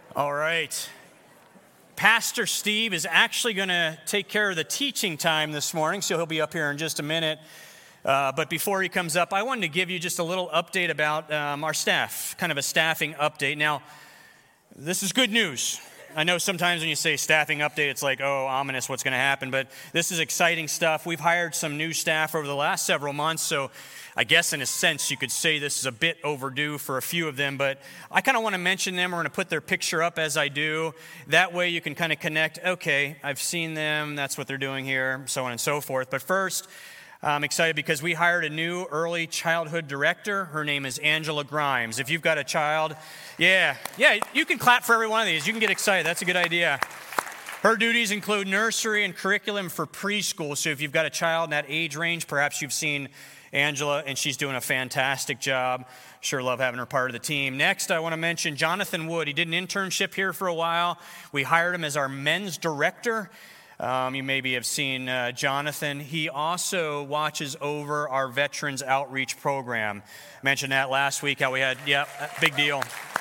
All right. Pastor Steve is actually going to take care of the teaching time this morning, so he'll be up here in just a minute. But before he comes up, I wanted to give you just a little update about our staff, kind of a staffing update. Now, this is good news. I know sometimes when you say staffing update, it's like, oh, ominous, what's going to happen? But this is exciting stuff. We've hired some new staff over the last several months, so I guess in a sense you could say this is a bit overdue for a few of them, but I kind of want to mention them. We're going to put their picture up as I do. That way you can kind of connect, okay, I've seen them, that's what they're doing here, so on and so forth. But first, I'm excited because we hired a new early childhood director. Her name is Angela Grimes. If you've got a child, yeah, you can clap for every one of these. You can get excited. That's a good idea. Her duties include nursery and curriculum for preschool. So if you've got a child in that age range, perhaps you've seen Angela, and she's doing a fantastic job. Sure love having her part of the team. Next, I want to mention Jonathan Wood. He did an internship here for a while. We hired him as our men's director. You maybe have seen Jonathan. He also watches over our Veterans Outreach Program. Mentioned that last week, how we had, big deal.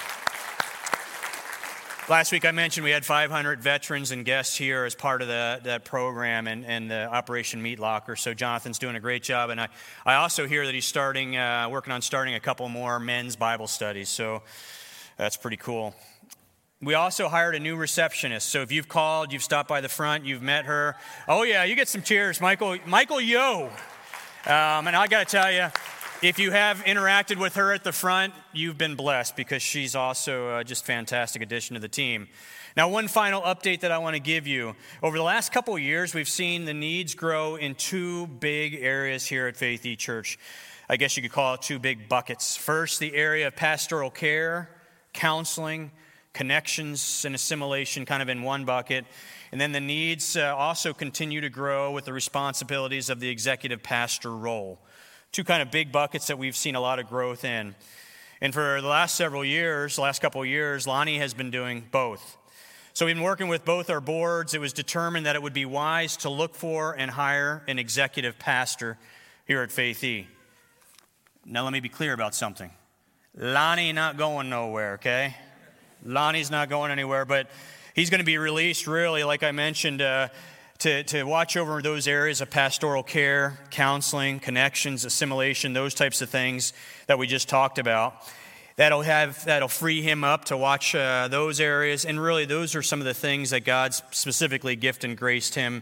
Last week I mentioned we had 500 veterans and guests here as part of that program and the Operation Meat Locker. So Jonathan's doing a great job. And I also hear that he's working on starting a couple more men's Bible studies. So that's pretty cool. We also hired a new receptionist. So if you've called, you've stopped by the front, you've met her. Oh yeah, you get some cheers, Michael Yo. And I got to tell you, if you have interacted with her at the front, you've been blessed because she's also just a fantastic addition to the team. Now, one final update that I want to give you. Over the last couple of years, we've seen the needs grow in two big areas here at Faith E Church. I guess you could call it two big buckets. First, the area of pastoral care, counseling, connections, and assimilation kind of in one bucket. And then the needs also continue to grow with the responsibilities of the executive pastor role. Two kind of big buckets that we've seen a lot of growth in. And for the last couple of years, Lonnie has been doing both. So we've been working with both our boards. It was determined that it would be wise to look for and hire an executive pastor here at Faith E. Now let me be clear about something. Lonnie not going nowhere, okay? Lonnie's not going anywhere, but he's going to be released, really, like I mentioned, to watch over those areas of pastoral care, counseling, connections, assimilation, those types of things that we just talked about. That'll free him up to watch those areas, and really those are some of the things that God's specifically gifted and graced him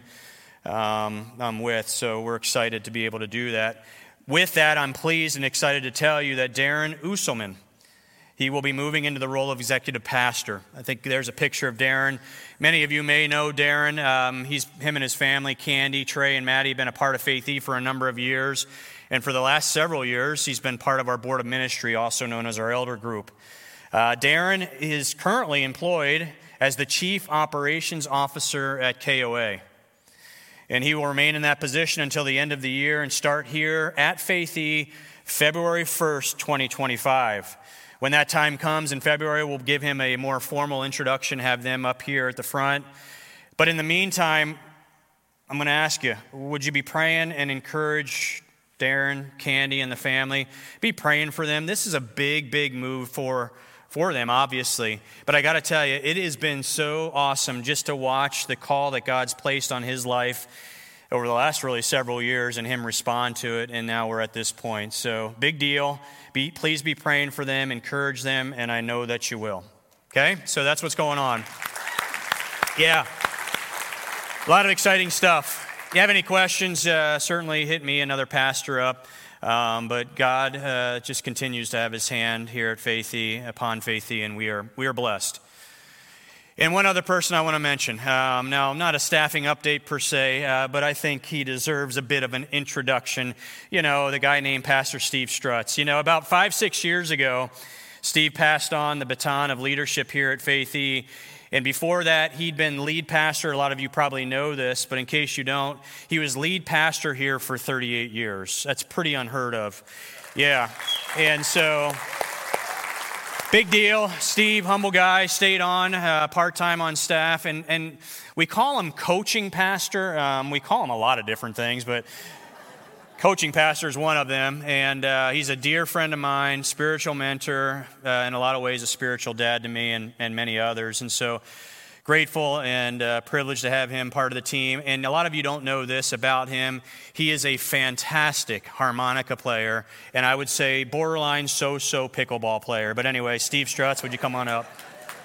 with. So we're excited to be able to do that. With that, I'm pleased and excited to tell you that Darren Usselman, he will be moving into the role of executive pastor. I think there's a picture of Darren. Many of you may know Darren. Him and his family, Candy, Trey, and Maddie, have been a part of Faith E for a number of years. And for the last several years, he's been part of our board of ministry, also known as our elder group. Darren is currently employed as the Chief Operations Officer at KOA. And he will remain in that position until the end of the year and start here at Faith E February 1st, 2025. When that time comes in February, we'll give him a more formal introduction, have them up here at the front. But in the meantime, I'm going to ask you, would you be praying and encourage Darren, Candy, and the family? Be praying for them. This is a big, big move for them, obviously. But I got to tell you, it has been so awesome just to watch the call that God's placed on his life over the last really several years and him respond to it, and now we're at this point. So, big deal. Please be praying for them, encourage them, and I know that you will. Okay? So that's what's going on. Yeah. A lot of exciting stuff. If you have any questions, certainly hit me, another pastor up. But God just continues to have his hand here at Faith E, upon Faith E, and we are blessed. And one other person I want to mention. Now, not a staffing update per se, but I think he deserves a bit of an introduction. You know, the guy named Pastor Steve Strutz. You know, about 5-6 years ago, Steve passed on the baton of leadership here at Faith E. And before that, he'd been lead pastor. A lot of you probably know this, but in case you don't, he was lead pastor here for 38 years. That's pretty unheard of. Yeah. And so, big deal. Steve, humble guy, stayed on part-time on staff. And we call him coaching pastor. We call him a lot of different things, but coaching pastor is one of them, and he's a dear friend of mine, spiritual mentor, in a lot of ways a spiritual dad to me and many others. And so grateful and privileged to have him part of the team. And a lot of you don't know this about him. He is a fantastic harmonica player, and I would say borderline so-so pickleball player. But anyway, Steve Strutz, would you come on up?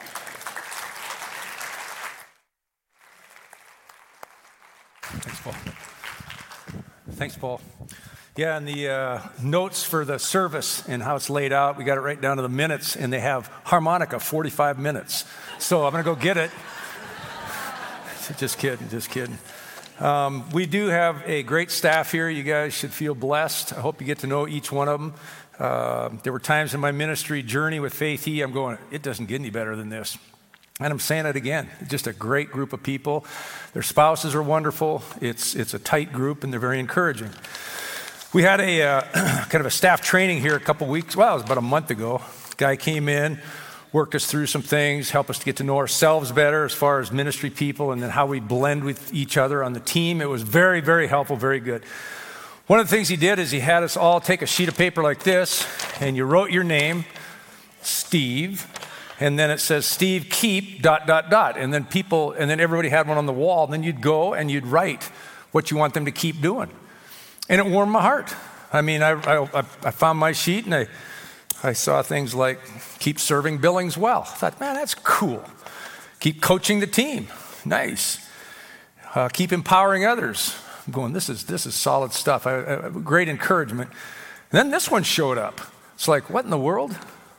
Thanks, Paul. Thanks, Paul. Yeah, and the notes for the service and how it's laid out, we got it right down to the minutes, and they have harmonica, 45 minutes. So I'm going to go get it. Just kidding. We do have a great staff here. You guys should feel blessed. I hope you get to know each one of them. There were times in my ministry journey with Faith E, I'm going, it doesn't get any better than this. And I'm saying it again, just a great group of people. Their spouses are wonderful. It's a tight group, and they're very encouraging. We had a kind of a staff training here a couple weeks, well, it was about a month ago. Guy came in, worked us through some things, helped us to get to know ourselves better as far as ministry people, and then how we blend with each other on the team. It was very, very helpful, very good. One of the things he did is he had us all take a sheet of paper like this, and you wrote your name, Steve, and then it says, Steve, keep, ... And then everybody had one on the wall. And then you'd go and you'd write what you want them to keep doing. And it warmed my heart. I mean, I found my sheet and I saw things like, keep serving Billings well. I thought, man, that's cool. Keep coaching the team. Nice. Keep empowering others. I'm going, this is solid stuff. Great encouragement. And then this one showed up. It's like, what in the world?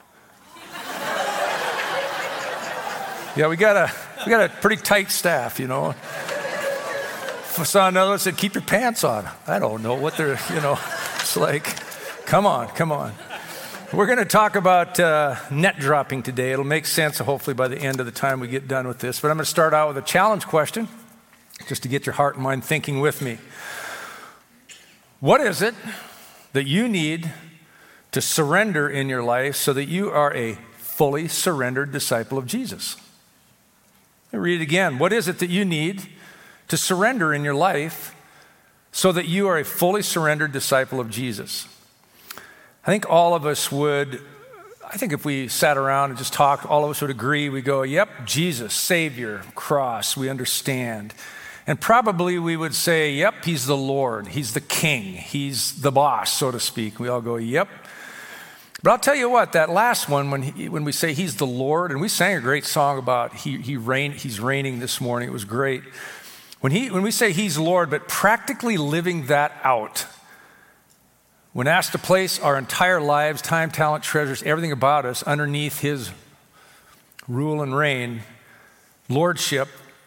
Yeah, we got a pretty tight staff, you know. I saw another one that said, keep your pants on. I don't know what they're, it's like, come on. We're going to talk about net dropping today. It'll make sense, hopefully, by the end of the time we get done with this. But I'm going to start out with a challenge question, just to get your heart and mind thinking with me. What is it that you need to surrender in your life so that you are a fully surrendered disciple of Jesus? Let me read it again. What is it that you need to surrender in your life so that you are a fully surrendered disciple of Jesus? I think all of us would, if we sat around and just talked, all of us would agree. We go, yep, Jesus, Savior, cross, we understand. And probably we would say, yep, he's the Lord, he's the King, he's the boss, so to speak. We all go, yep. But I'll tell you what, that last one, when we say he's the Lord, and we sang a great song about he's reigning this morning, it was great. When we say he's Lord, but practically living that out, when asked to place our entire lives, time, talent, treasures, everything about us underneath his rule and reign, lordship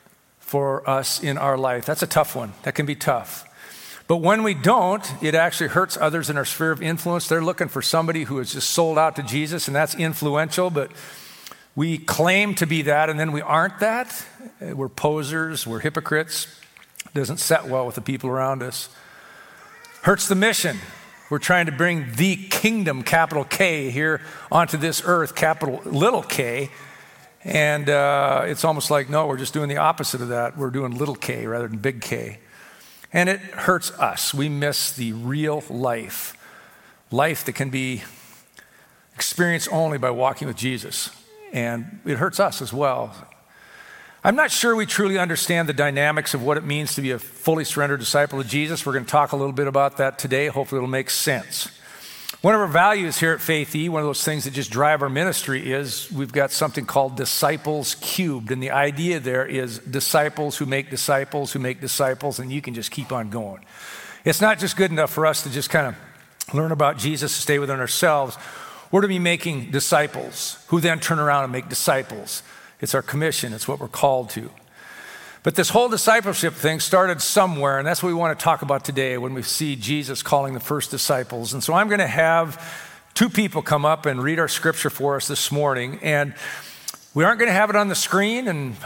for us in our life, that's a tough one. That can be tough. But when we don't, it actually hurts others in our sphere of influence. They're looking for somebody who is just sold out to Jesus, and that's influential, but we claim to be that, and then we aren't that. We're posers, we're hypocrites. It doesn't set well with the people around us. Hurts the mission. We're trying to bring the kingdom, capital K, here onto this earth, capital little k, and it's almost like, no, we're just doing the opposite of that. We're doing little k rather than big K. And it hurts us. We miss the real life that can be experienced only by walking with Jesus. And it hurts us as well. I'm not sure we truly understand the dynamics of what it means to be a fully surrendered disciple of Jesus. We're going to talk a little bit about that today. Hopefully it'll make sense. One of our values here at Faith E, one of those things that just drive our ministry is we've got something called Disciples Cubed. And the idea there is disciples who make disciples, and you can just keep on going. It's not just good enough for us to just kind of learn about Jesus and stay within ourselves. We're to be making disciples who then turn around and make disciples. It's our commission. It's what we're called to. But this whole discipleship thing started somewhere, and that's what we want to talk about today when we see Jesus calling the first disciples. And so I'm going to have two people come up and read our scripture for us this morning. And we aren't going to have it on the screen, and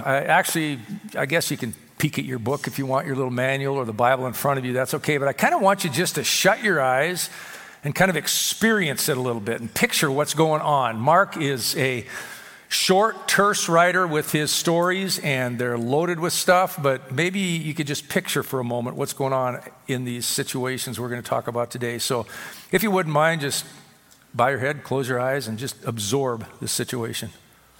I guess you can peek at your book if you want, your little manual or the Bible in front of you. That's okay. But I kind of want you just to shut your eyes and kind of experience it a little bit and picture what's going on. Mark is Short, terse writer with his stories, and they're loaded with stuff, but maybe you could just picture for a moment what's going on in these situations we're going to talk about today. So if you wouldn't mind, just bow your head, close your eyes, and just absorb the situation.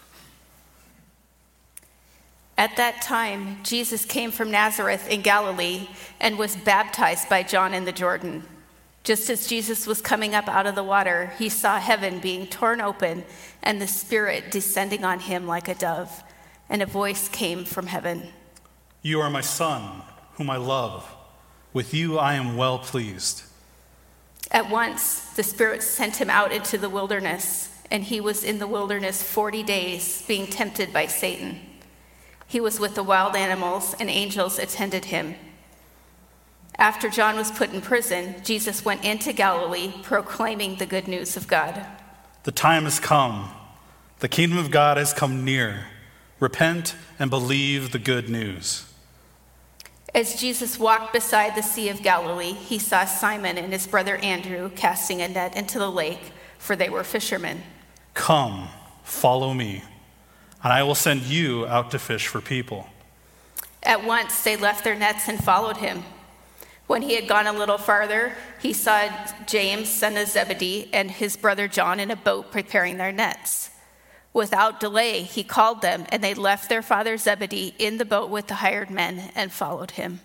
At that time, Jesus came from Nazareth in Galilee and was baptized by John in the Jordan. Just as Jesus was coming up out of the water, he saw heaven being torn open and the Spirit descending on him like a dove. And a voice came from heaven. You are my Son, whom I love. With you I am well pleased. At once, the Spirit sent him out into the wilderness, and he was in the wilderness 40 days, being tempted by Satan. He was with the wild animals, and angels attended him. After John was put in prison, Jesus went into Galilee, proclaiming the good news of God. The time has come. The kingdom of God has come near. Repent and believe the good news. As Jesus walked beside the Sea of Galilee, he saw Simon and his brother Andrew casting a net into the lake, for they were fishermen. Come, follow me, and I will send you out to fish for people. At once they left their nets and followed him. When he had gone a little farther, he saw James, son of Zebedee, and his brother John in a boat preparing their nets. Without delay, he called them, and they left their father Zebedee in the boat with the hired men and followed him.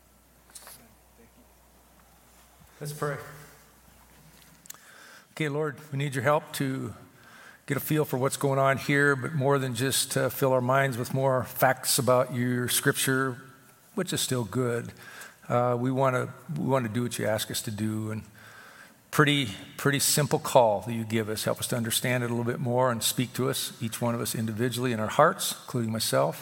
Let's pray. Okay, Lord, we need your help to get a feel for what's going on here, but more than just fill our minds with more facts about your scripture, which is still good. We want to do what you ask us to do, and pretty simple call that you give us. Help us to understand it a little bit more and speak to us, each one of us individually in our hearts, including myself.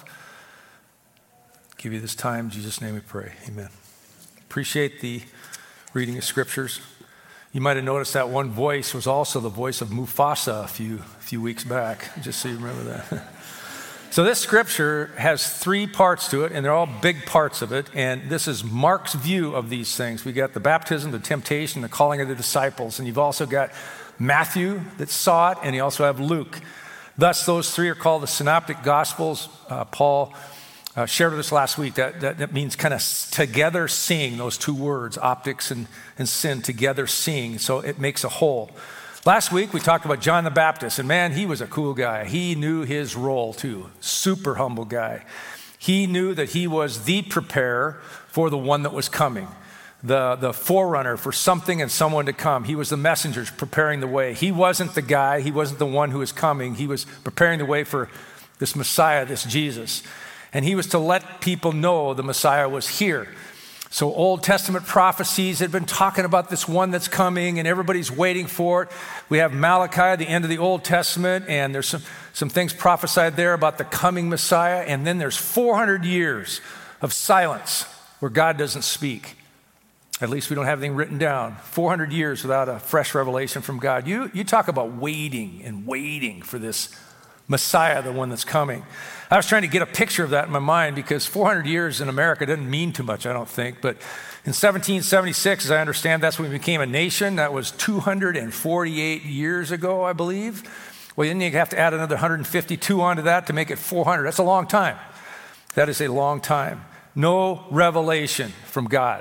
Give you this time, in Jesus' name we pray. Amen. Appreciate the reading of scriptures. You might have noticed that one voice was also the voice of Mufasa a few weeks back, just so you remember that. So this scripture has 3 parts to it, and they're all big parts of it, and this is Mark's view of these things. We got the baptism, the temptation, the calling of the disciples, and you've also got Matthew that saw it, and you also have Luke. Thus, those 3 are called the Synoptic Gospels. Paul shared with us last week that means kind of together seeing, those 2 words, optics and sin, together seeing, so it makes a whole. Last week, we talked about John the Baptist, and man, he was a cool guy. He knew his role too. Super humble guy. He knew that he was the preparer for the one that was coming, the forerunner for something and someone to come. He was the messenger preparing the way. He wasn't the guy. He wasn't the one who was coming. He was preparing the way for this Messiah, this Jesus. And he was to let people know the Messiah was here. So Old Testament prophecies had been talking about this one that's coming, and everybody's waiting for it. We have Malachi, the end of the Old Testament, and there's some things prophesied there about the coming Messiah. And then there's 400 years of silence where God doesn't speak. At least we don't have anything written down. 400 years without a fresh revelation from God. You talk about waiting and waiting for this Messiah, the one that's coming. I was trying to get a picture of that in my mind because 400 years in America doesn't mean too much, I don't think. But in 1776, as I understand, that's when we became a nation. That was 248 years ago, I believe. Well, then you have to add another 152 onto that to make it 400. That's a long time. That is a long time. No revelation from God.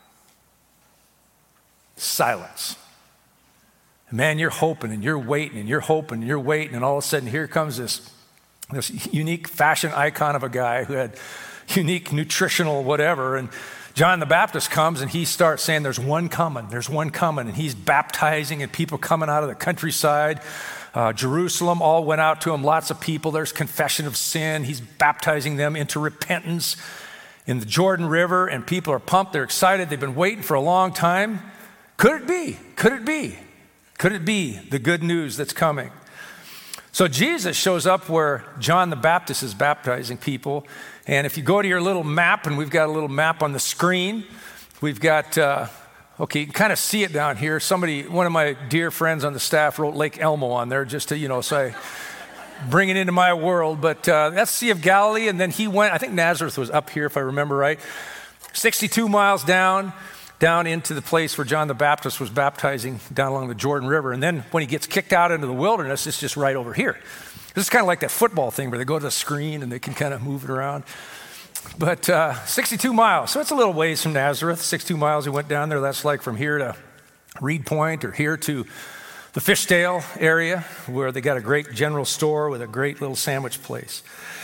Silence. Man, you're hoping and you're waiting and you're hoping and you're waiting, and all of a sudden here comes this unique fashion icon of a guy who had unique nutritional whatever, and John the Baptist comes and he starts saying there's one coming, and he's baptizing, and people coming out of the countryside. Jerusalem all went out to him, lots of people. There's confession of sin. He's baptizing them into repentance in the Jordan River, and people are pumped, they're excited, they've been waiting for a long time. Could it be? Could it be? Could it be the good news that's coming? So Jesus shows up where John the Baptist is baptizing people. And if you go to your little map, and we've got a little map on the screen, we've got, okay, you can kind of see it down here. One of my dear friends on the staff wrote Lake Elmo on there just to, so I bring it into my world. But that's Sea of Galilee. And then he went, I think Nazareth was up here if I remember right, 62 miles down into the place where John the Baptist was baptizing down along the Jordan River. And then when he gets kicked out into the wilderness, it's just right over here. This is kind of like that football thing where they go to the screen and they can kind of move it around. But 62 miles, so it's a little ways from Nazareth. 62 miles he went down there. That's like from here to Reed Point or here to the Fishdale area where they got a great general store with a great little sandwich place.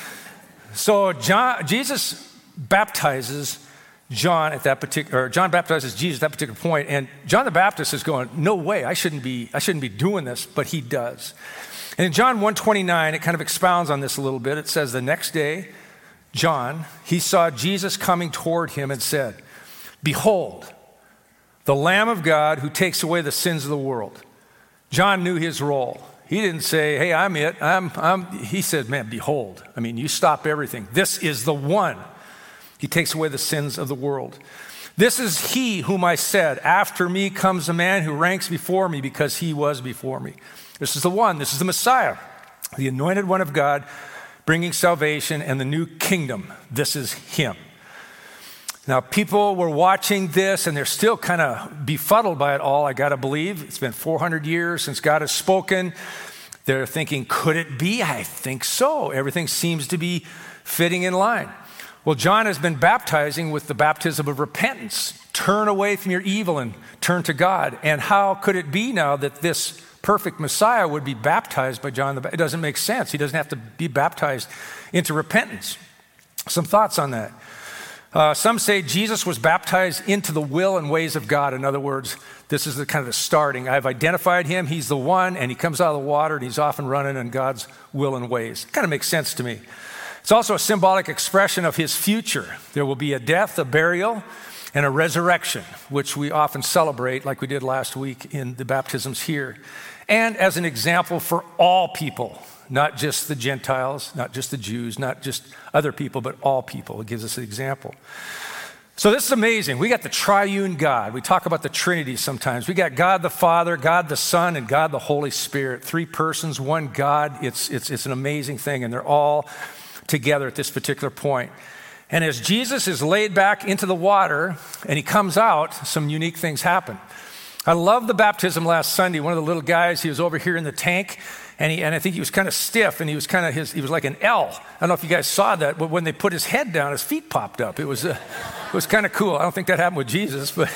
So Jesus baptizes John at that particular, or John baptizes Jesus at that particular point, and John the Baptist is going, no way, I shouldn't be doing this, but he does. And in John 1:29, it kind of expounds on this a little bit. It says, the next day, John, he saw Jesus coming toward him and said, behold, the Lamb of God who takes away the sins of the world. John knew his role. He didn't say, hey, I'm it. He said, man, behold. I mean, you stop everything. This is the one. He takes away the sins of the world. This is he whom I said, after me comes a man who ranks before me because he was before me. This is the one. This is the Messiah, the anointed one of God, bringing salvation and the new kingdom. This is him. Now, people were watching this, and they're still kind of befuddled by it all, I got to believe. It's been 400 years since God has spoken. They're thinking, could it be? I think so. Everything seems to be fitting in line. Well, John has been baptizing with the baptism of repentance. Turn away from your evil and turn to God. And how could it be now that this perfect Messiah would be baptized by John the Baptist? It doesn't make sense. He doesn't have to be baptized into repentance. Some thoughts on that. Some say Jesus was baptized into the will and ways of God. In other words, this is the kind of the starting. I've identified him. He's the one, and he comes out of the water, and he's off and running in God's will and ways. Kind of makes sense to me. It's also a symbolic expression of his future. There will be a death, a burial, and a resurrection, which we often celebrate like we did last week in the baptisms here. And as an example for all people, not just the Gentiles, not just the Jews, not just other people, but all people. It gives us an example. So this is amazing. We got the triune God. We talk about the Trinity sometimes. We got God the Father, God the Son, and God the Holy Spirit. 3 persons, one God. It's an amazing thing, and they're all together at this particular point. And as Jesus is laid back into the water and he comes out, some unique things happen. I love the baptism last Sunday. One of the little guys, he was over here in the tank, and I think he was kind of stiff, and he was like an L. I don't know if you guys saw that, but when they put his head down, his feet popped up. It was kind of cool. I don't think that happened with Jesus, but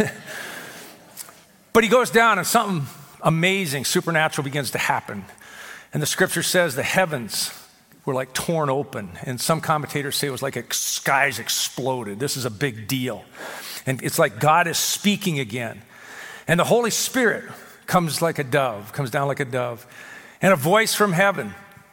he goes down, and something amazing, supernatural begins to happen. And the scripture says the heavens were like torn open, and some commentators say it was like skies exploded. This is a big deal. And it's like God is speaking again. And the Holy Spirit comes down like a dove. And a voice from heaven.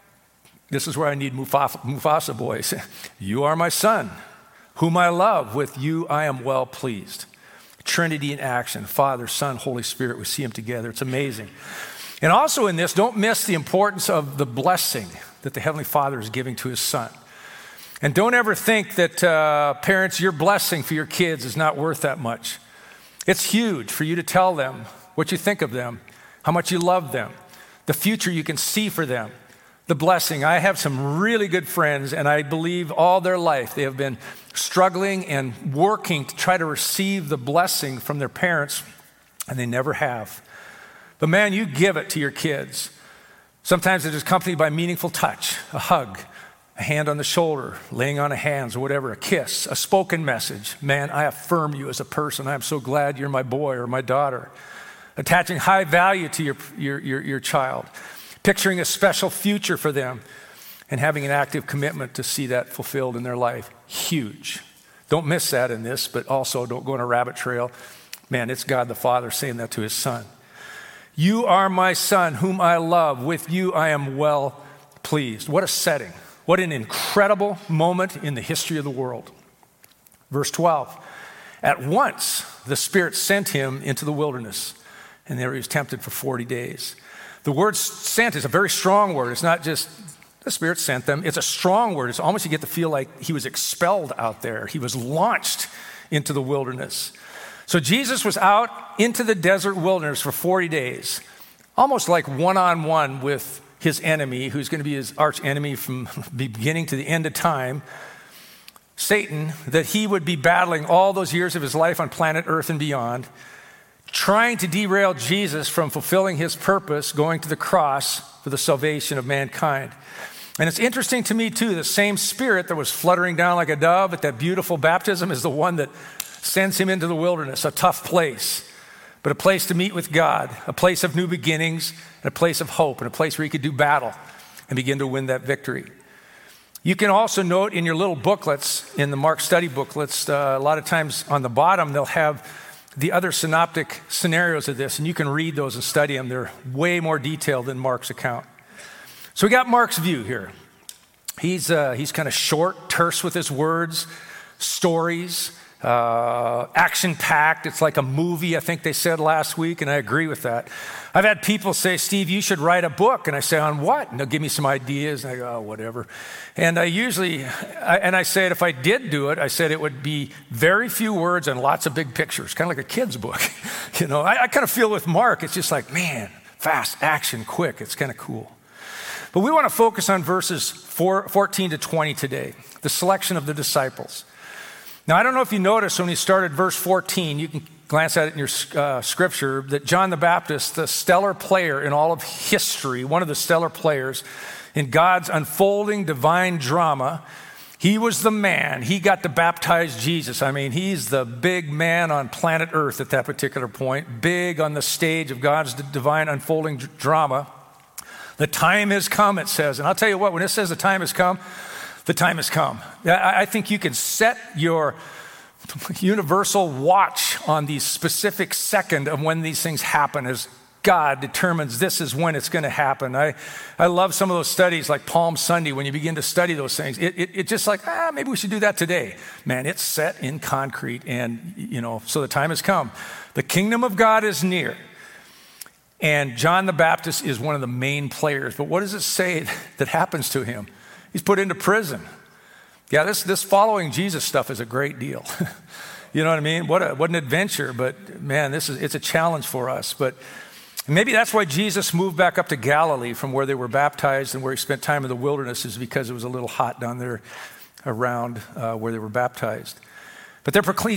This is where I need Mufasa boys. You are my son, whom I love. With you I am well pleased. Trinity in action. Father, Son, Holy Spirit. We see them together. It's amazing. And also in this, don't miss the importance of the blessing that the Heavenly Father is giving to his son. And don't ever think that parents, your blessing for your kids is not worth that much. It's huge for you to tell them what you think of them, how much you love them, the future you can see for them, the blessing. I have some really good friends, and I believe all their life they have been struggling and working to try to receive the blessing from their parents, and they never have. But man, you give it to your kids. Sometimes it is accompanied by meaningful touch, a hug, a hand on the shoulder, laying on of hands or whatever, a kiss, a spoken message. Man, I affirm you as a person. I am so glad you're my boy or my daughter. Attaching high value to your child, picturing a special future for them, and having an active commitment to see that fulfilled in their life. Huge. Don't miss that in this, but also don't go on a rabbit trail. Man, it's God the Father saying that to his son. You are my son, whom I love. With you I am well pleased. What a setting. What an incredible moment in the history of the world. Verse 12. At once the Spirit sent him into the wilderness, and there he was tempted for 40 days. The word sent is a very strong word. It's not just the Spirit sent them. It's a strong word. It's almost you get the feel like he was expelled out there. He was launched into the wilderness. So Jesus was out into the desert wilderness for 40 days, almost like one-on-one with his enemy, who's going to be his arch enemy from the beginning to the end of time, Satan, that he would be battling all those years of his life on planet Earth and beyond, trying to derail Jesus from fulfilling his purpose, going to the cross for the salvation of mankind. And it's interesting to me, too, the same Spirit that was fluttering down like a dove at that beautiful baptism is the one that sends him into the wilderness, a tough place, but a place to meet with God, a place of new beginnings, and a place of hope, and a place where he could do battle and begin to win that victory. You can also note in your little booklets, in the Mark study booklets, a lot of times on the bottom, they'll have the other synoptic scenarios of this, and you can read those and study them. They're way more detailed than Mark's account. So we got Mark's view here. He's kind of short, terse with his words, stories, action-packed. It's like a movie, I think they said last week, and I agree with that. I've had people say, Steve, you should write a book. And I say, on what? And they'll give me some ideas, and I go, oh, whatever. And I say, if I did do it, I said it would be very few words and lots of big pictures, kind of like a kid's book. I kind of feel with Mark, it's just like, man, fast, action, quick. It's kind of cool. But we want to focus on verses 14 to 20 today, the selection of the disciples. Now, I don't know if you noticed when we started verse 14, you can glance at it in your scripture, that John the Baptist, the stellar player in all of history, one of the stellar players in God's unfolding divine drama, he was the man. He got to baptize Jesus. I mean, he's the big man on planet Earth at that particular point, big on the stage of God's divine unfolding drama. The time has come, it says. And I'll tell you what, when it says the time has come, the time has come. I think you can set your universal watch on the specific second of when these things happen as God determines this is when it's going to happen. I love some of those studies like Palm Sunday when you begin to study those things. It's just like, maybe we should do that today. Man, it's set in concrete and, so the time has come. The kingdom of God is near. And John the Baptist is one of the main players. But what does it say that happens to him? He's put into prison. Yeah, this following Jesus stuff is a great deal. You know what I mean? What an adventure. But man, it's a challenge for us. But maybe that's why Jesus moved back up to Galilee from where they were baptized and where he spent time in the wilderness, is because it was a little hot down there around where they were baptized. But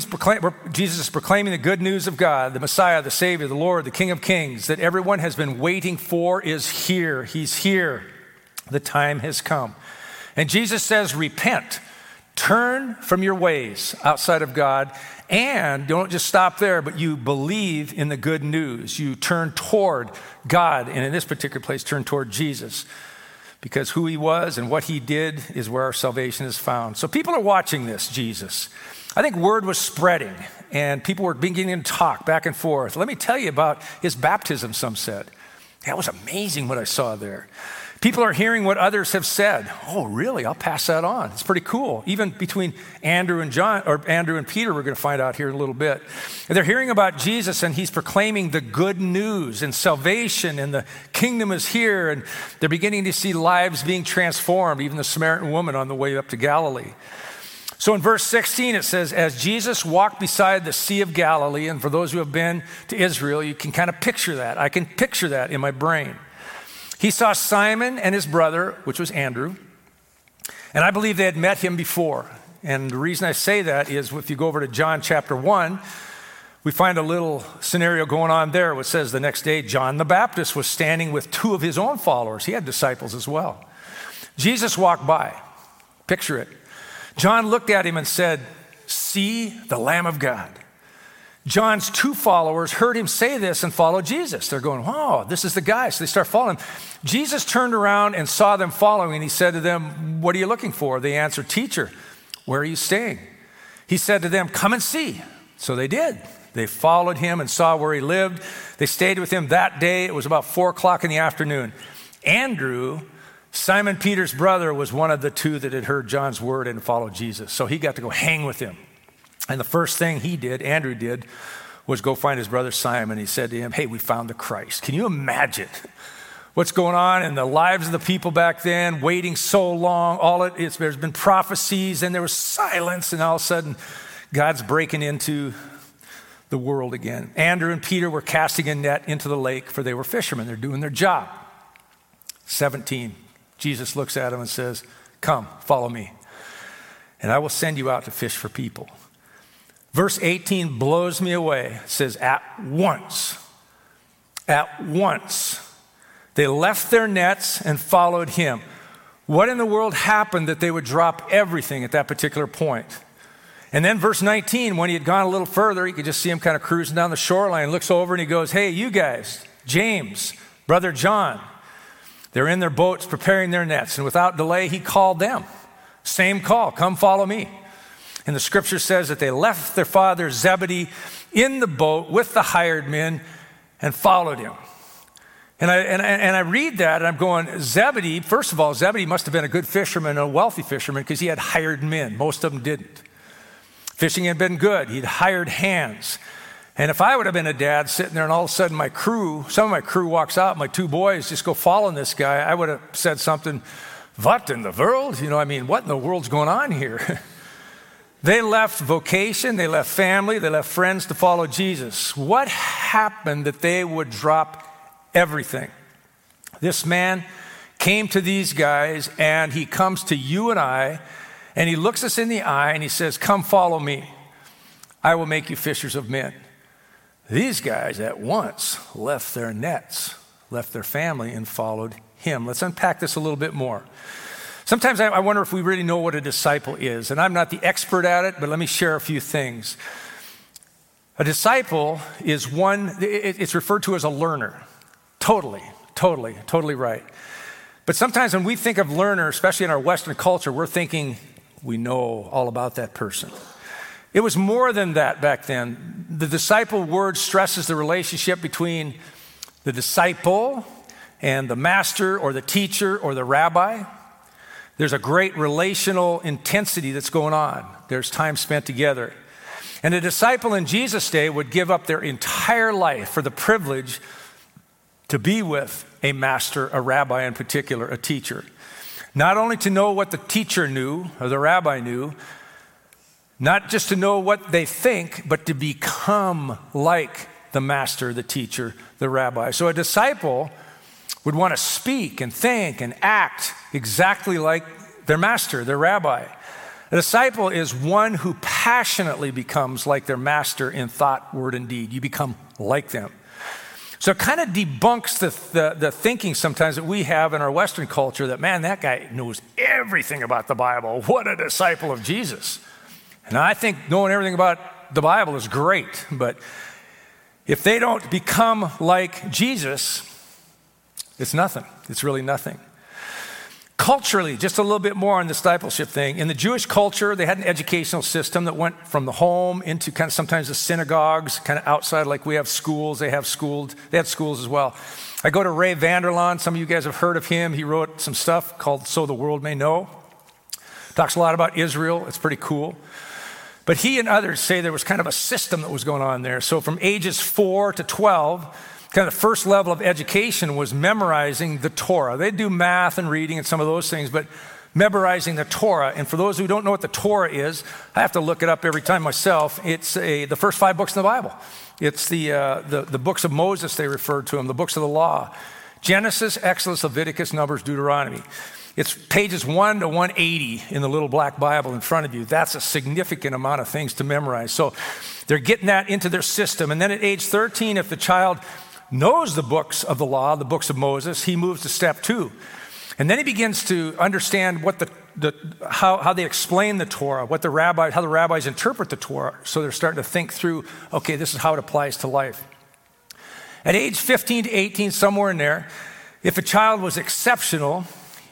Jesus is proclaiming the good news of God, the Messiah, the Savior, the Lord, the King of Kings, that everyone has been waiting for is here. He's here. The time has come. And Jesus says, repent, turn from your ways outside of God, and don't just stop there, but you believe in the good news. You turn toward God, and in this particular place, turn toward Jesus, because who he was and what he did is where our salvation is found. So people are watching this, Jesus. I think word was spreading, and people were beginning to talk back and forth. Let me tell you about his baptism, some said. That was amazing what I saw there. People are hearing what others have said. Oh, really? I'll pass that on. It's pretty cool. Even between Andrew and Peter, we're going to find out here in a little bit. And they're hearing about Jesus, and he's proclaiming the good news and salvation, and the kingdom is here, and they're beginning to see lives being transformed, even the Samaritan woman on the way up to Galilee. So in verse 16, it says, as Jesus walked beside the Sea of Galilee, and for those who have been to Israel, you can kind of picture that. I can picture that in my brain. He saw Simon and his brother, which was Andrew, and I believe they had met him before. And the reason I say that is if you go over to John chapter 1, we find a little scenario going on there which says the next day John the Baptist was standing with two of his own followers. He had disciples as well. Jesus walked by. Picture it. John looked at him and said, see the Lamb of God. John's two followers heard him say this and followed Jesus. They're going, wow, this is the guy. So they start following him. Jesus turned around and saw them following, and he said to them, what are you looking for? They answered, teacher, where are you staying? He said to them, come and see. So they did. They followed him and saw where he lived. They stayed with him that day. It was about 4:00 in the afternoon. Andrew, Simon Peter's brother, was one of the two that had heard John's word and followed Jesus. So he got to go hang with him. And the first thing Andrew did, was go find his brother Simon. He said to him, hey, we found the Christ. Can you imagine what's going on in the lives of the people back then, waiting so long? There's been prophecies, and there was silence, and all of a sudden, God's breaking into the world again. Andrew and Peter were casting a net into the lake, for they were fishermen. They're doing their job. 17, Jesus looks at him and says, come, follow me, and I will send you out to fish for people. Verse 18 blows me away. It says, at once, they left their nets and followed him. What in the world happened that they would drop everything at that particular point? And then verse 19, when he had gone a little further, you could just see him kind of cruising down the shoreline, looks over and he goes, hey, you guys, James, brother John, they're in their boats preparing their nets. And without delay, he called them. Same call, come follow me. And the scripture says that they left their father Zebedee in the boat with the hired men and followed him. And I read that and I'm going, Zebedee, first of all, Zebedee must have been a good fisherman, a wealthy fisherman, because he had hired men. Most of them didn't. Fishing had been good. He'd hired hands. And if I would have been a dad sitting there and all of a sudden some of my crew walks out, my two boys just go following this guy, I would have said something, what in the world? What in the world's going on here? They left vocation, they left family, they left friends to follow Jesus. What happened that they would drop everything? This man came to these guys and he comes to you and I and he looks us in the eye and he says, come follow me. I will make you fishers of men. These guys at once left their nets, left their family and followed him. Let's unpack this a little bit more. Sometimes I wonder if we really know what a disciple is, and I'm not the expert at it, but let me share a few things. A disciple is it's referred to as a learner. Totally right. But sometimes when we think of learner, especially in our Western culture, we're thinking we know all about that person. It was more than that back then. The disciple word stresses the relationship between the disciple and the master or the teacher or the rabbi. There's a great relational intensity that's going on. There's time spent together. And a disciple in Jesus' day would give up their entire life for the privilege to be with a master, a rabbi in particular, a teacher. Not only to know what the teacher knew or the rabbi knew, not just to know what they think, but to become like the master, the teacher, the rabbi. So a disciple would want to speak and think and act exactly like their master, their rabbi. A disciple is one who passionately becomes like their master in thought, word, and deed. You become like them. So it kind of debunks the thinking sometimes that we have in our Western culture that, man, that guy knows everything about the Bible. What a disciple of Jesus. And I think knowing everything about the Bible is great, but if they don't become like Jesus, it's nothing. It's really nothing. Culturally, just a little bit more on the discipleship thing. In the Jewish culture, they had an educational system that went from the home into kind of sometimes the synagogues, kind of outside, like we have schools. They had schools as well. I go to Ray Vander Laan. Some of you guys have heard of him. He wrote some stuff called So the World May Know. Talks a lot about Israel. It's pretty cool. But he and others say there was kind of a system that was going on there. So from ages 4 to 12, kind of the first level of education was memorizing the Torah. They do math and reading and some of those things, but memorizing the Torah. And for those who don't know what the Torah is, I have to look it up every time myself. It's the first 5 books in the Bible. It's the books of Moses, they refer to them, the books of the law. Genesis, Exodus, Leviticus, Numbers, Deuteronomy. It's pages 1 to 180 in the little black Bible in front of you. That's a significant amount of things to memorize. So they're getting that into their system. And then at age 13, if the child knows the books of the law, the books of Moses, he moves to step 2. And then he begins to understand what how they explain the Torah, how the rabbis interpret the Torah. So they're starting to think through, okay, this is how it applies to life. At age 15 to 18, somewhere in there, if a child was exceptional,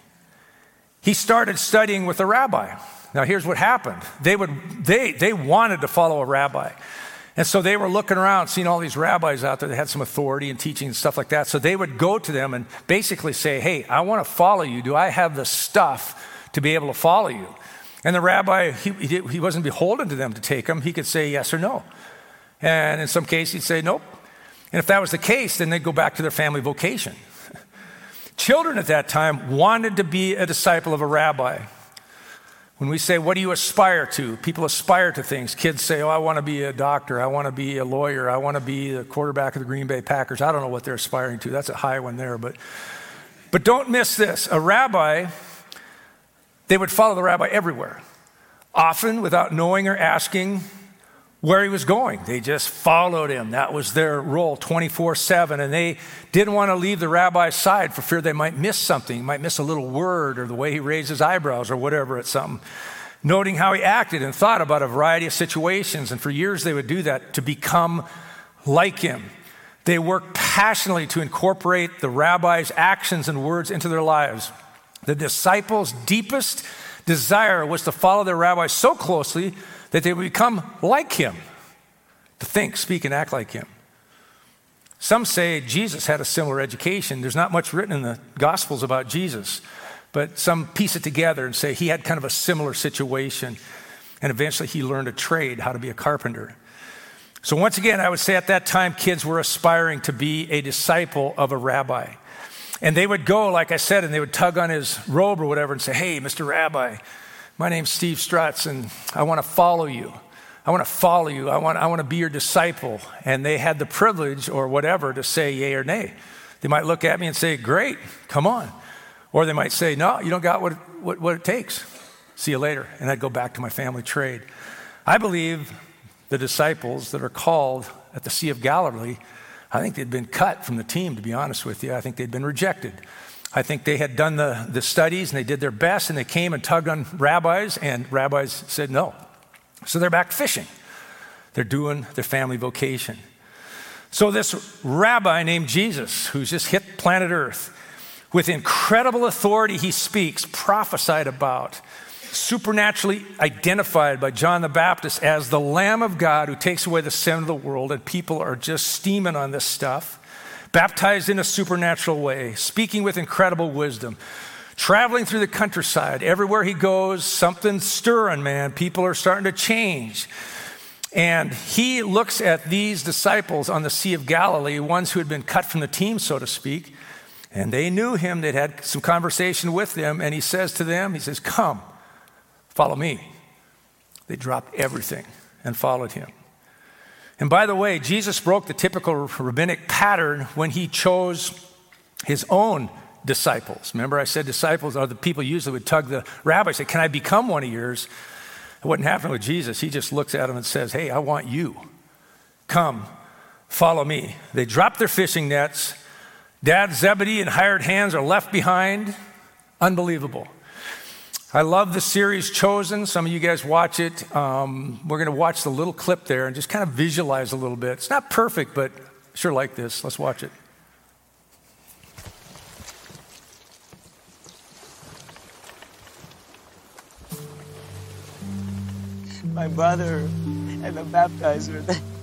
he started studying with a rabbi. Now here's what happened. They wanted to follow a rabbi. And so they were looking around, seeing all these rabbis out there that had some authority and teaching and stuff like that. So they would go to them and basically say, hey, I want to follow you. Do I have the stuff to be able to follow you? And the rabbi, he wasn't beholden to them to take him. He could say yes or no. And in some cases, he'd say nope. And if that was the case, then they'd go back to their family vocation. Children at that time wanted to be a disciple of a rabbi. When we say, what do you aspire to? People aspire to things. Kids say, oh, I want to be a doctor. I want to be a lawyer. I want to be the quarterback of the Green Bay Packers. I don't know what they're aspiring to. That's a high one there. But don't miss this. A rabbi, they would follow the rabbi everywhere. Often without knowing or asking where he was going. They just followed him. That was their role 24/7. And they didn't want to leave the rabbi's side for fear they might miss something, might miss a little word or the way he raised his eyebrows or whatever at something. Noting how he acted and thought about a variety of situations. And for years they would do that to become like him. They worked passionately to incorporate the rabbi's actions and words into their lives. The disciples' deepest desire was to follow their rabbi so closely that they would become like him, to think, speak, and act like him. Some say Jesus had a similar education. There's not much written in the Gospels about Jesus, but some piece it together and say he had kind of a similar situation, and eventually he learned a trade, how to be a carpenter. So once again, I would say at that time, kids were aspiring to be a disciple of a rabbi. And they would go, like I said, and they would tug on his robe or whatever and say, "Hey, Mr. Rabbi, my name's Steve Strutz, and I want to follow you. I want to follow you. I want to be your disciple." And they had the privilege or whatever to say yay or nay. They might look at me and say, "Great, come on." Or they might say, "No, you don't got what it takes. See you later." And I'd go back to my family trade. I believe the disciples that are called at the Sea of Galilee, I think they'd been cut from the team, to be honest with you. I think they'd been rejected. I think they had done the studies and they did their best and they came and tugged on rabbis and rabbis said no. So they're back fishing. They're doing their family vocation. So this rabbi named Jesus, who's just hit planet Earth, with incredible authority he speaks, prophesied about, supernaturally identified by John the Baptist as the Lamb of God who takes away the sin of the world, and people are just steaming on this stuff. Baptized in a supernatural way, speaking with incredible wisdom, traveling through the countryside. Everywhere he goes, something's stirring, man. People are starting to change. And he looks at these disciples on the Sea of Galilee, ones who had been cut from the team, so to speak, and they knew him. They'd had some conversation with them, and he says to them, he says, "Come, follow me." They dropped everything and followed him. And by the way, Jesus broke the typical rabbinic pattern when he chose his own disciples. Remember I said disciples are the people usually would tug the rabbi, say, "Can I become one of yours?" It wouldn't happen with Jesus. He just looks at them and says, "Hey, I want you. Come, follow me." They drop their fishing nets. Dad Zebedee and hired hands are left behind. Unbelievable. I love the series Chosen. Some of you guys watch it. We're going to watch the little clip there and just kind of visualize a little bit. It's not perfect, but I sure like this. Let's watch it. My brother and the baptizer.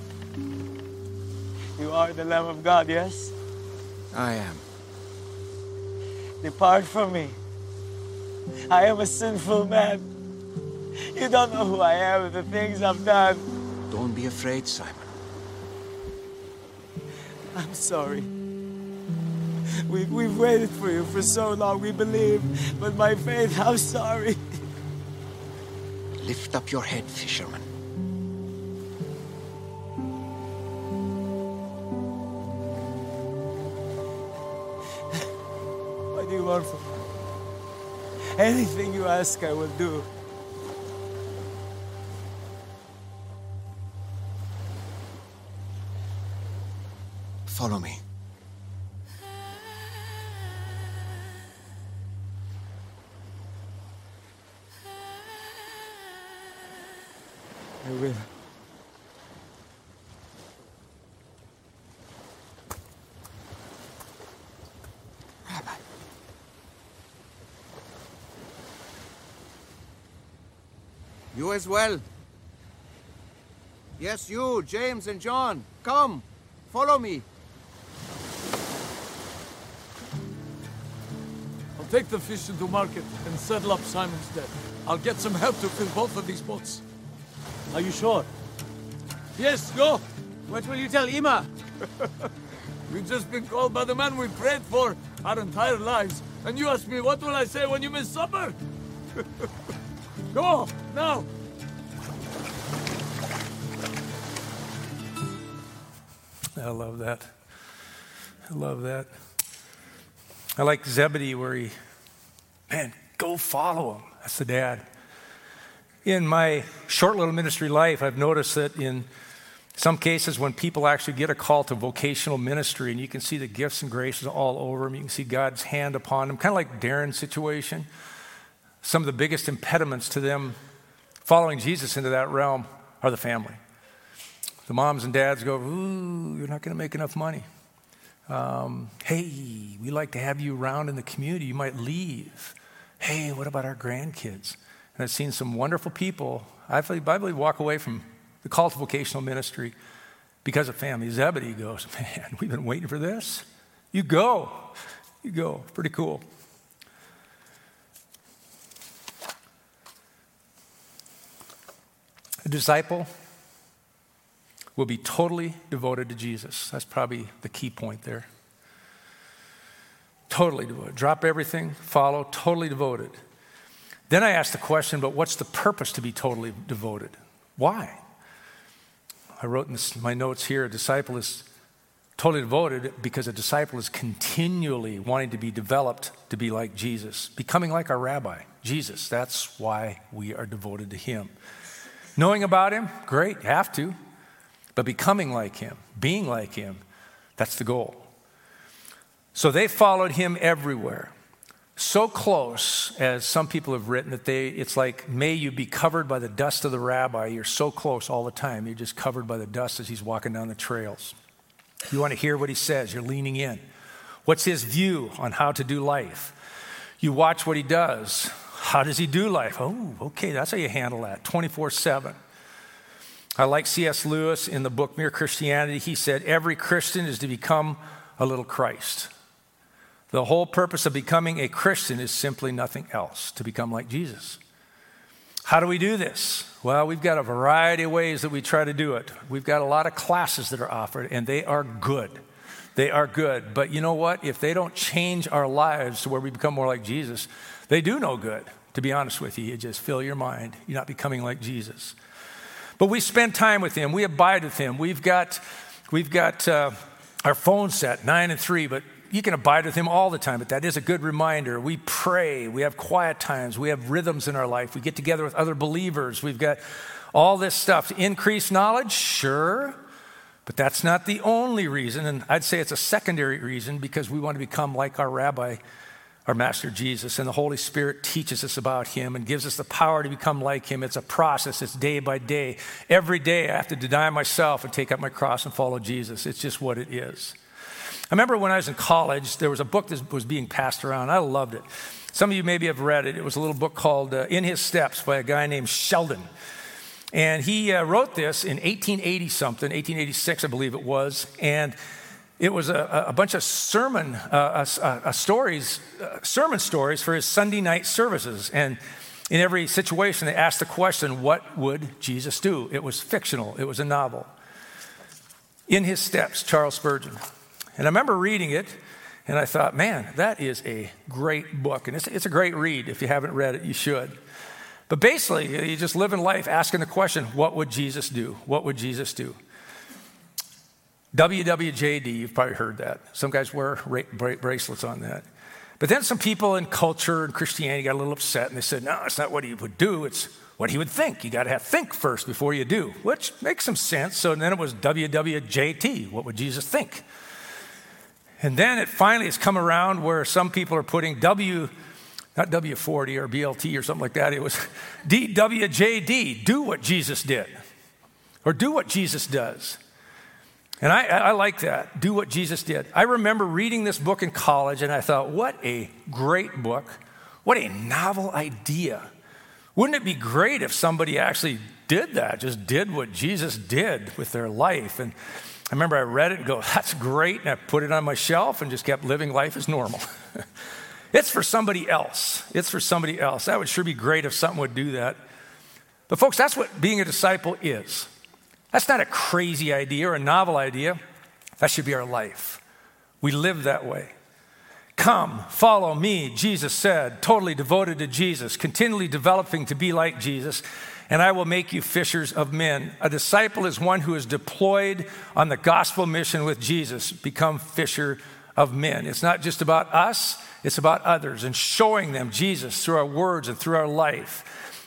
You are the Lamb of God, yes? I am. Depart from me. I am a sinful man. You don't know who I am and the things I've done. Don't be afraid, Simon. I'm sorry. We've waited for you for so long, we believe. But by faith, I'm sorry. Lift up your head, fisherman. What do you want from me? Anything you ask, I will do. Follow me. I will. Rabbi. You as well. Yes, you, James and John. Come, follow me. I'll take the fish into market and settle up Simon's debt. I'll get some help to fill both of these boats. Are you sure? Yes, go. What will you tell Ima? We've just been called by the man we prayed for our entire lives. And you ask me, what will I say when you miss supper? Go, now. I love that. I love that. I like Zebedee where man, go follow him. That's the dad. In my short little ministry life, I've noticed that in some cases when people actually get a call to vocational ministry, and you can see the gifts and graces all over them, you can see God's hand upon them, kind of like Darren's situation, some of the biggest impediments to them following Jesus into that realm are the family. The moms and dads go, ooh, you're not going to make enough money. Hey, we like to have you around in the community. You might leave. Hey, what about our grandkids? And I've seen some wonderful people, I believe, walk away from the call to vocational ministry because of family. Zebedee goes, man, we've been waiting for this. You go. You go. Pretty cool. A disciple will be totally devoted to Jesus. That's probably the key point there. Totally devoted. Drop everything, follow, totally devoted. Then I asked the question, but what's the purpose to be totally devoted? Why? I wrote in my notes here, a disciple is totally devoted because a disciple is continually wanting to be developed to be like Jesus, becoming like our rabbi, Jesus. That's why we are devoted to him. Knowing about him, great, have to. But becoming like him, being like him, that's the goal. So they followed him everywhere. So close, as some people have written, that it's like, may you be covered by the dust of the rabbi. You're so close all the time. You're just covered by the dust as he's walking down the trails. You want to hear what he says. You're leaning in. What's his view on how to do life? You watch what he does. How does he do life? Oh, okay, that's how you handle that, 24/7. I like C.S. Lewis in the book Mere Christianity. He said, every Christian is to become a little Christ. The whole purpose of becoming a Christian is simply nothing else, to become like Jesus. How do we do this? Well, we've got a variety of ways that we try to do it. We've got a lot of classes that are offered, and they are good. They are good. But you know what? If they don't change our lives to where we become more like Jesus, they do no good, to be honest with you. You just fill your mind. You're not becoming like Jesus. But we spend time with him. We abide with him. We've got our phone set, 9 and 3, but you can abide with him all the time. But that is a good reminder. We pray. We have quiet times. We have rhythms in our life. We get together with other believers. We've got all this stuff to increase knowledge, sure. But that's not the only reason. And I'd say it's a secondary reason because we want to become like our rabbi, our Master Jesus, and the Holy Spirit teaches us about him and gives us the power to become like him. It's a process. It's day by day. Every day I have to deny myself and take up my cross and follow Jesus. It's just what it is. I remember when I was in college, there was a book that was being passed around. I loved it. Some of you maybe have read it. It was a little book called In His Steps by a guy named Sheldon. And he wrote this in 1880-something, 1886, I believe it was. And it was a bunch of sermon stories for his Sunday night services. And in every situation, they asked the question, what would Jesus do? It was fictional. It was a novel. In His Steps, Charles Spurgeon. And I remember reading it, and I thought, man, that is a great book. And it's a great read. If you haven't read it, you should. But basically, you just live in life asking the question, what would Jesus do? What would Jesus do? WWJD, you've probably heard that. Some guys wear bracelets on that. But then some people in culture and Christianity got a little upset, and they said, no, it's not what he would do, it's what he would think. You got to think first before you do, which makes some sense. So then it was WWJT, what would Jesus think? And then it finally has come around where some people are putting not W40 or BLT or something like that. It was DWJD, do what Jesus did, or do what Jesus does. And I like that, do what Jesus did. I remember reading this book in college, and I thought, what a great book. What a novel idea. Wouldn't it be great if somebody actually did that, just did what Jesus did with their life? And I remember I read it and go, that's great, and I put it on my shelf and just kept living life as normal. It's for somebody else. It's for somebody else. That would sure be great if something would do that. But folks, that's what being a disciple is. That's not a crazy idea or a novel idea. That should be our life. We live that way. Come, follow me, Jesus said, totally devoted to Jesus, continually developing to be like Jesus, and I will make you fishers of men. A disciple is one who is deployed on the gospel mission with Jesus, become fisher of men. It's not just about us, it's about others and showing them Jesus through our words and through our life.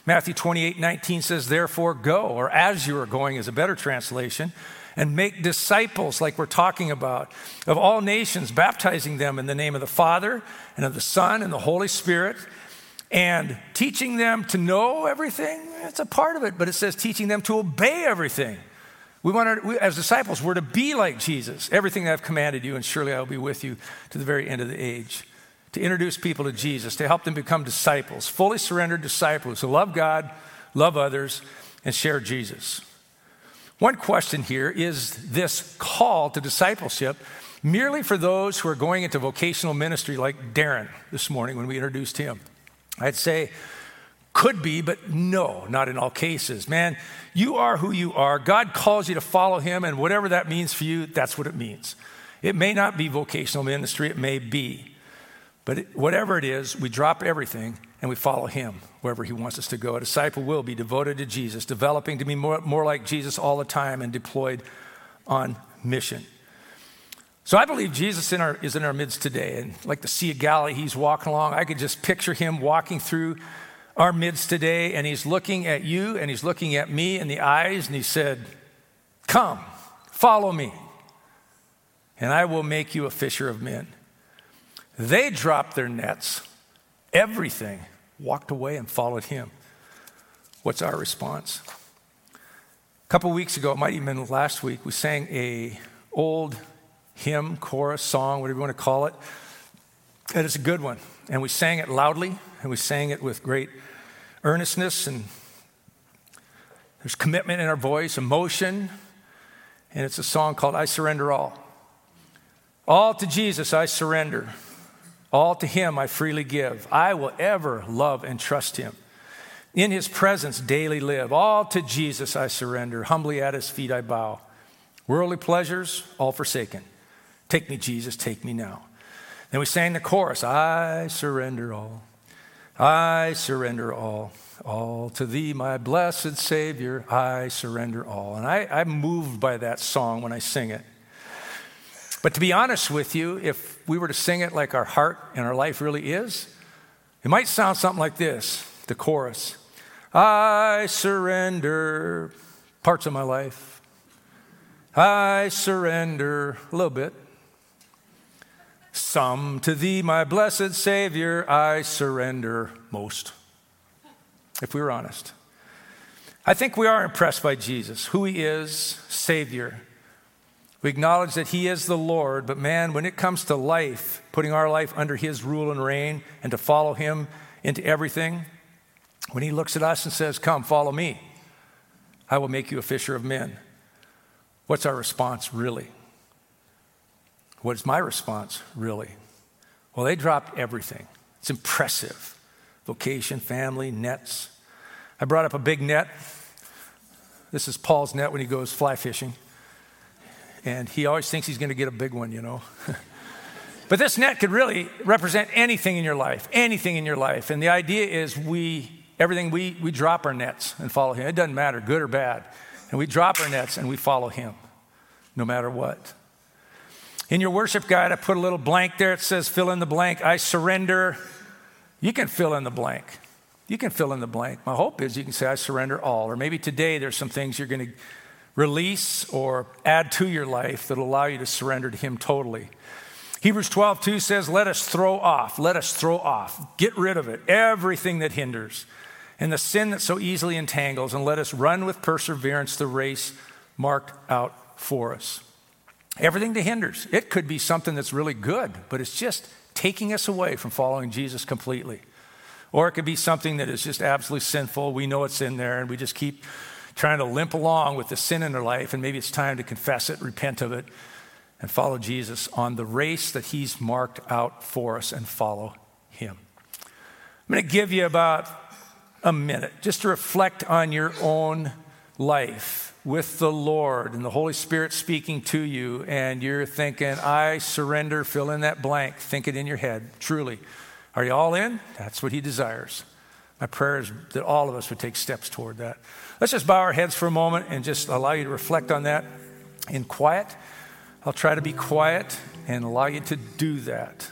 Matthew 28:19 says, therefore go, or as you are going is a better translation, and make disciples like we're talking about of all nations, baptizing them in the name of the Father and of the Son and the Holy Spirit, and teaching them to know everything. It's a part of it, but it says teaching them to obey everything. As disciples, we're to be like Jesus. Everything that I've commanded you, and surely I will be with you to the very end of the age. To introduce people to Jesus, to help them become disciples, fully surrendered disciples who love God, love others, and share Jesus. One question here is this call to discipleship merely for those who are going into vocational ministry like Darren this morning when we introduced him? I'd say could be, but no, not in all cases. Man, you are who you are. God calls you to follow him, and whatever that means for you, that's what it means. It may not be vocational ministry, it may be. But whatever it is, we drop everything and we follow him wherever he wants us to go. A disciple will be devoted to Jesus, developing to be more like Jesus all the time and deployed on mission. So I believe Jesus is in our midst today. And like the Sea of Galilee, he's walking along. I could just picture him walking through our midst today, and he's looking at you and he's looking at me in the eyes, and he said, come, follow me, and I will make you a fisher of men. They dropped their nets, everything, walked away and followed him. What's our response? A couple weeks ago, it might even been last week, we sang a old hymn, chorus, song, whatever you want to call it. And it's a good one. And we sang it loudly, and we sang it with great earnestness, and there's commitment in our voice, emotion, and it's a song called I Surrender All. All to Jesus I surrender. All to him I freely give. I will ever love and trust him. In his presence daily live. All to Jesus I surrender. Humbly at his feet I bow. Worldly pleasures all forsaken. Take me, Jesus, take me now. Then we sang the chorus, I surrender all. I surrender all. All to thee, my blessed Savior, I surrender all. And I'm moved by that song when I sing it. But to be honest with you, if we were to sing it like our heart and our life really is, it might sound something like this, the chorus. I surrender parts of my life. I surrender a little bit. Some to thee, my blessed Savior, I surrender most. If we were honest. I think we are impressed by Jesus, who he is, Savior. We acknowledge that he is the Lord, but man, when it comes to life, putting our life under his rule and reign and to follow him into everything, when he looks at us and says, come, follow me, I will make you a fisher of men. What's our response really? What is my response really? Well, they dropped everything. It's impressive. Vocation, family, nets. I brought up a big net. This is Paul's net when he goes fly fishing. And he always thinks he's going to get a big one, you know. But this net could really represent anything in your life, anything in your life. And the idea is we drop our nets and follow him. It doesn't matter, good or bad. And we drop our nets and we follow him, no matter what. In your worship guide, I put a little blank there. It says, fill in the blank. I surrender. You can fill in the blank. You can fill in the blank. My hope is you can say, I surrender all. Or maybe today there's some things you're going to release or add to your life that will allow you to surrender to him totally. Hebrews 12:2 says, let us throw off, get rid of it, everything that hinders, and the sin that so easily entangles, and let us run with perseverance the race marked out for us. Everything that hinders. It could be something that's really good, but it's just taking us away from following Jesus completely. Or it could be something that is just absolutely sinful. We know it's in there, and we just keep trying to limp along with the sin in our life, and maybe it's time to confess it, repent of it, and follow Jesus on the race that he's marked out for us and follow him. I'm going to give you about a minute just to reflect on your own life with the Lord and the Holy Spirit speaking to you, and you're thinking, I surrender, fill in that blank, think it in your head, truly. Are you all in? That's what he desires. My prayer is that all of us would take steps toward that. Let's just bow our heads for a moment and just allow you to reflect on that in quiet. I'll try to be quiet and allow you to do that.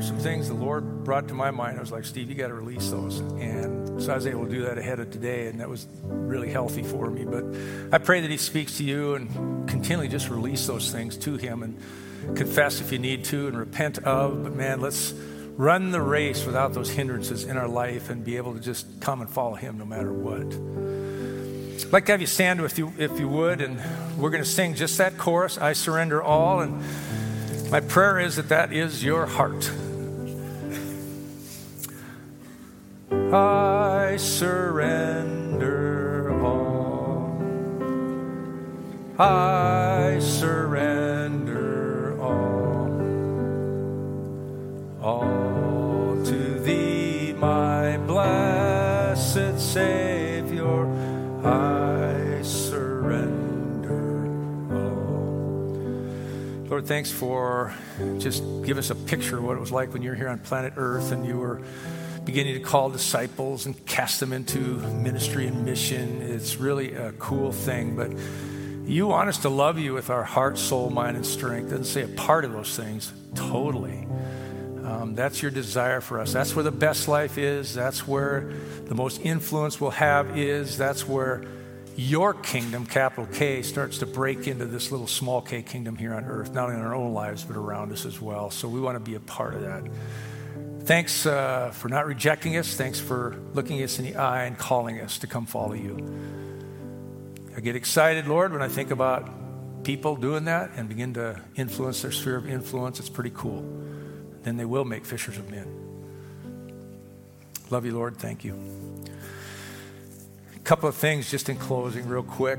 were some things the Lord brought to my mind. I was like, Steve, you got to release those. And so I was able to do that ahead of today, and that was really healthy for me. But I pray that he speaks to you and continually just release those things to him and confess if you need to and repent of. But man, let's run the race without those hindrances in our life and be able to just come and follow him no matter what. I'd like to have you stand with you if you would, and we're going to sing just that chorus, I Surrender All. And my prayer is that that is your heart. I surrender all. I surrender all. All to thee, my blessed Savior, I surrender all. Lord, thanks for just give us a picture of what it was like when you were here on planet Earth and you were beginning to call disciples and cast them into ministry and mission. It's really a cool thing, but you want us to love you with our heart, soul, mind, and strength. It doesn't say a part of those things, totally. That's your desire for us. That's where the best life is. That's where the most influence we'll have is. That's where your kingdom, capital K, starts to break into this little small k kingdom here on earth, not only in our own lives, but around us as well. So we want to be a part of that. Thanks for not rejecting us. Thanks for looking us in the eye and calling us to come follow you. I get excited, Lord, when I think about people doing that and begin to influence their sphere of influence. It's pretty cool. Then they will make fishers of men. Love you, Lord. Thank you. A couple of things just in closing real quick.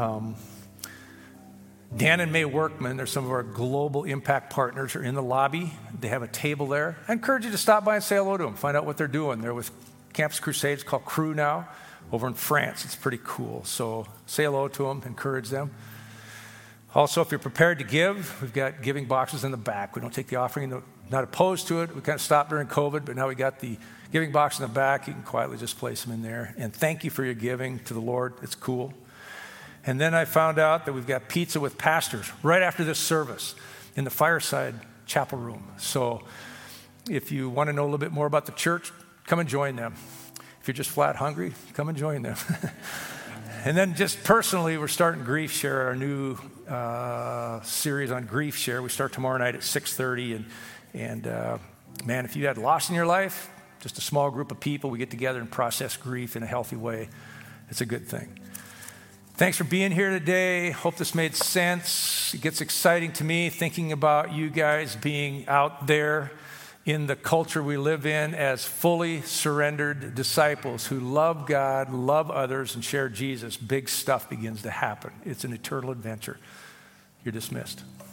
Dan and May Workman, they're some of our global impact partners, are in the lobby. They have a table there. I encourage you to stop by and say hello to them, find out what they're doing. They're with Campus Crusade, it's called Cru now, over in France. It's pretty cool. So say hello to them, encourage them. Also, if you're prepared to give, we've got giving boxes in the back. We don't take the offering, not opposed to it. We kind of stopped during COVID, but now we got the giving box in the back. You can quietly just place them in there. And thank you for your giving to the Lord. It's cool. And then I found out that we've got pizza with pastors right after this service in the Fireside Chapel Room. So if you want to know a little bit more about the church, come and join them. If you're just flat hungry, come and join them. And then just personally, we're starting Grief Share, our new series on Grief Share. We start tomorrow night at 6:30. And man, if you had loss in your life, just a small group of people, we get together and process grief in a healthy way. It's a good thing. Thanks for being here today. Hope this made sense. It gets exciting to me thinking about you guys being out there in the culture we live in as fully surrendered disciples who love God, love others, and share Jesus. Big stuff begins to happen. It's an eternal adventure. You're dismissed.